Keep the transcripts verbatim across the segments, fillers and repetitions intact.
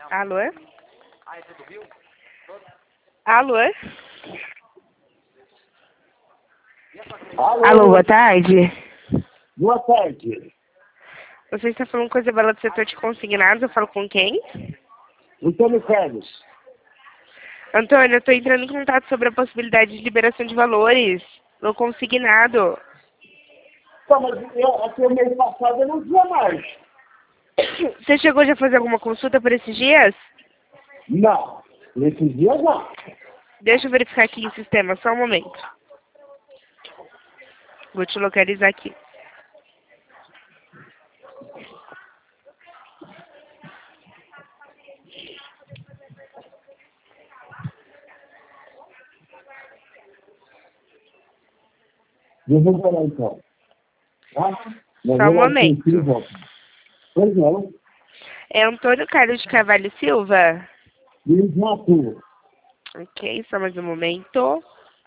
Alô? Alô? Alô, Alô, boa tarde. boa tarde. Você está falando com a Isabela do setor de consignados, eu falo com quem? Antônio Carlos. Antônio, eu estou entrando em contato sobre a possibilidade de liberação de valores no consignado. Tá, mas eu, até o mês passado eu não tinha mais. Você chegou já a fazer alguma consulta por esses dias? Não, nesses dias não. Deixa eu verificar aqui em sistema, só um momento. Vou te localizar aqui. Eu vou parar então. Tá? Mas Só eu um lá senti e momento. volto. Pois não. É Antônio Carlos de Carvalho Silva? Exato. Ok, só mais um momento.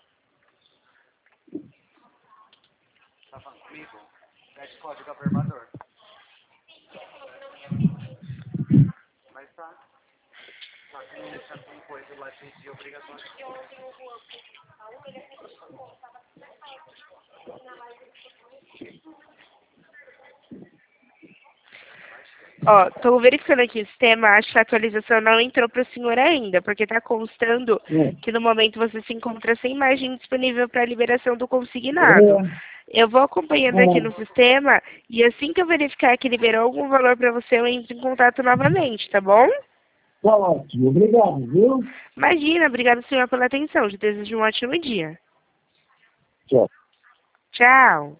Ó, tô verificando aqui o sistema, acho que a atualização não entrou para o senhor ainda, porque está constando É. que no momento você se encontra sem margem disponível para a liberação do consignado. É. Eu vou acompanhando aqui no É. sistema e assim que eu verificar que liberou algum valor para você, eu entro em contato novamente, tá bom? Tá ótimo. Obrigado, viu? Imagina, obrigado senhor pela atenção, te desejo um ótimo dia. Tchau. Tchau.